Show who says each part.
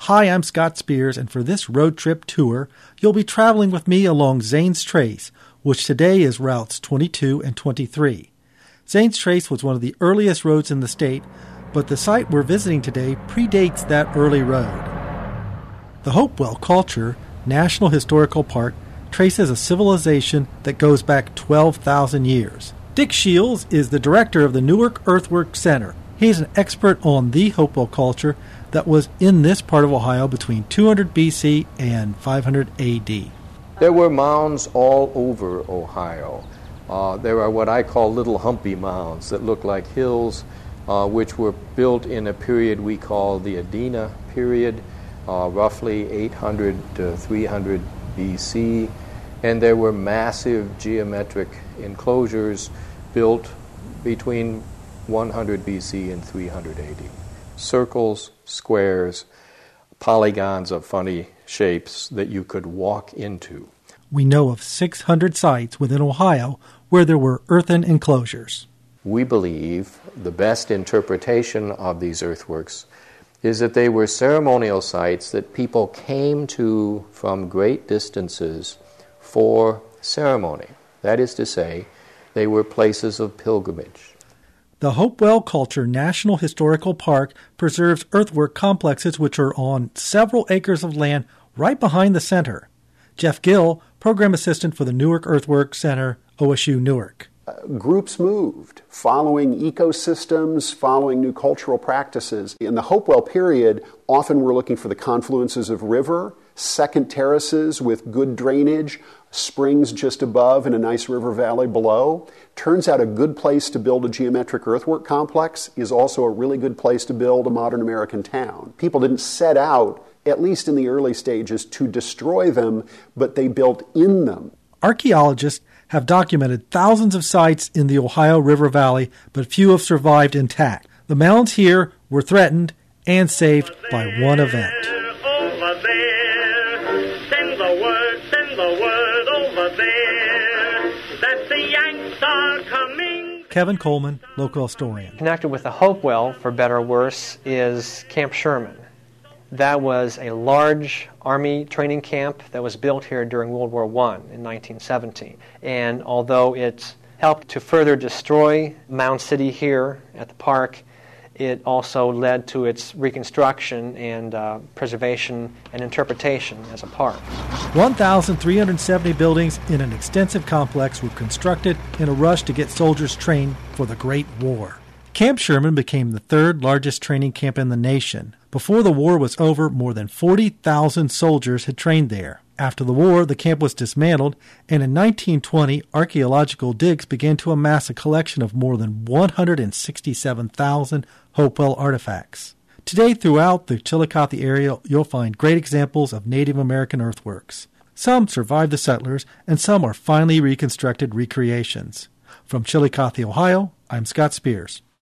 Speaker 1: Hi, I'm Scott Spears, and for this road trip tour, you'll be traveling with me along Zane's Trace, which today is routes 22 and 23. Zane's Trace was one of the earliest roads in the state, but the site we're visiting today predates that early road. The Hopewell Culture National Historical Park traces a civilization that goes back 12,000 years. Dick Shields is the director of the Newark Earthworks Center. He's an expert on the Hopewell culture that was in this part of Ohio between 200 BC and 500 AD.
Speaker 2: There were mounds all over Ohio. There are what I call little humpy mounds that look like hills, which were built in a period we call the Adena period, roughly 800 to 300 BC. And there were massive geometric enclosures built between 100 BC and 300 AD. Circles, squares, polygons of funny shapes that you could walk into.
Speaker 1: We know of 600 sites within Ohio where there were earthen enclosures.
Speaker 2: We believe the best interpretation of these earthworks is that they were ceremonial sites that people came to from great distances for ceremony. That is to say, they were places of pilgrimage.
Speaker 1: The Hopewell Culture National Historical Park preserves earthwork complexes which are on several acres of land right behind the center. Jeff Gill, Program Assistant for the Newark Earthworks Center, OSU Newark.
Speaker 3: Groups moved, following ecosystems, following new cultural practices. In the Hopewell period, often we're looking for the confluences of river, second terraces with good drainage, springs just above and a nice river valley below. Turns out a good place to build a geometric earthwork complex is also a really good place to build a modern American town. People didn't set out, at least in the early stages, to destroy them, but they built in them.
Speaker 1: Archaeologists have documented thousands of sites in the Ohio River Valley, but few have survived intact. The mounds here were threatened and saved by one event.
Speaker 4: Over there, send the word over there, that the Yanks are coming.
Speaker 1: Kevin Coleman, local historian.
Speaker 5: Connected with the Hopewell, for better or worse, is Camp Sherman. That was a large Army training camp that was built here during World War I in 1917. And although it helped to further destroy Mound City here at the park, it also led to its reconstruction and preservation and interpretation as a park.
Speaker 1: 1,370 buildings in an extensive complex were constructed in a rush to get soldiers trained for the Great War. Camp Sherman became the third largest training camp in the nation. Before the war was over, more than 40,000 soldiers had trained there. After the war, the camp was dismantled, and in 1920, archaeological digs began to amass a collection of more than 167,000 Hopewell artifacts. Today, throughout the Chillicothe area, you'll find great examples of Native American earthworks. Some survived the settlers, and some are finely reconstructed recreations. From Chillicothe, Ohio, I'm Scott Spears.